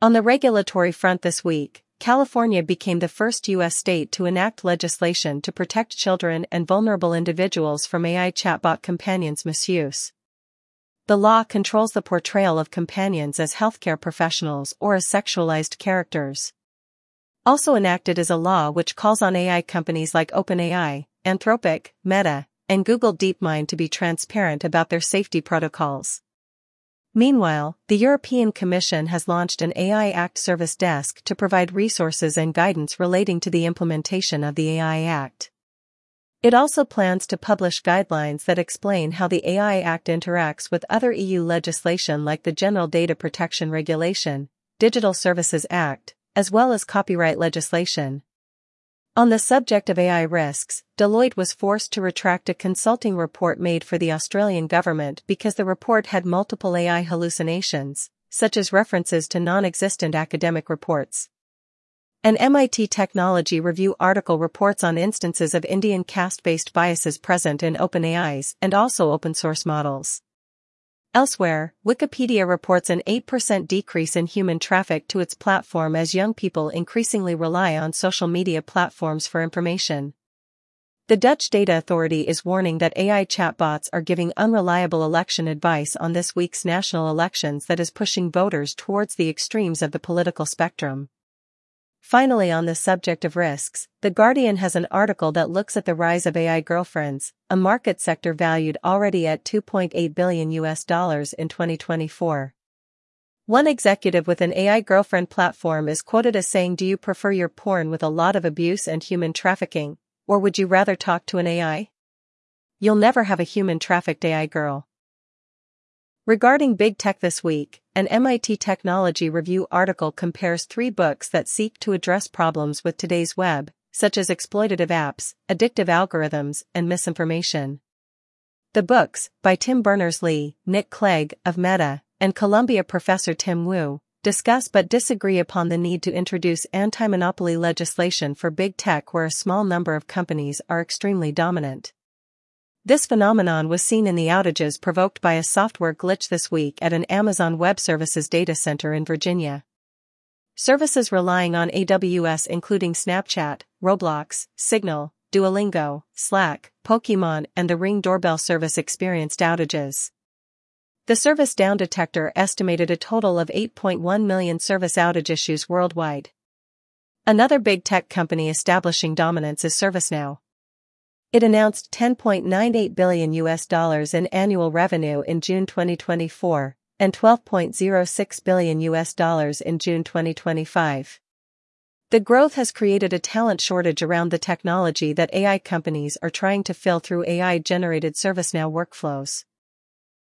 On the regulatory front this week, California became the first U.S. state to enact legislation to protect children and vulnerable individuals from AI chatbot companions' misuse. The law controls the portrayal of companions as healthcare professionals or as sexualized characters. Also enacted is a law which calls on AI companies like OpenAI, Anthropic, Meta, and Google DeepMind to be transparent about their safety protocols. Meanwhile, the European Commission has launched an AI Act service desk to provide resources and guidance relating to the implementation of the AI Act. It also plans to publish guidelines that explain how the AI Act interacts with other EU legislation like the General Data Protection Regulation, Digital Services Act, as well as copyright legislation. On the subject of AI risks, Deloitte was forced to retract a consulting report made for the Australian government because the report had multiple AI hallucinations, such as references to non-existent academic reports. An MIT Technology Review article reports on instances of Indian caste-based biases present in OpenAI's and also open-source models. Elsewhere, Wikipedia reports an 8% decrease in human traffic to its platform as young people increasingly rely on social media platforms for information. The Dutch Data Authority is warning that AI chatbots are giving unreliable election advice on this week's national elections that is pushing voters towards the extremes of the political spectrum. Finally, on the subject of risks, The Guardian has an article that looks at the rise of AI girlfriends, a market sector valued already at $2.8 billion in 2024. One executive with an AI girlfriend platform is quoted as saying, "Do you prefer your porn with a lot of abuse and human trafficking, or would you rather talk to an AI? You'll never have a human trafficked AI girl." Regarding big tech this week, an MIT Technology Review article compares 3 books that seek to address problems with today's web, such as exploitative apps, addictive algorithms, and misinformation. The books, by Tim Berners-Lee, Nick Clegg, of Meta, and Columbia professor Tim Wu, discuss but disagree upon the need to introduce anti-monopoly legislation for big tech where a small number of companies are extremely dominant. This phenomenon was seen in the outages provoked by a software glitch this week at an Amazon Web Services data center in Virginia. Services relying on AWS including Snapchat, Roblox, Signal, Duolingo, Slack, Pokémon, and the Ring doorbell service experienced outages. The Service Down Detector estimated a total of 8.1 million service outage issues worldwide. Another big tech company establishing dominance is ServiceNow. It announced $10.98 billion in annual revenue in June 2024 and $12.06 billion in June 2025. The growth has created a talent shortage around the technology that AI companies are trying to fill through AI-generated ServiceNow workflows.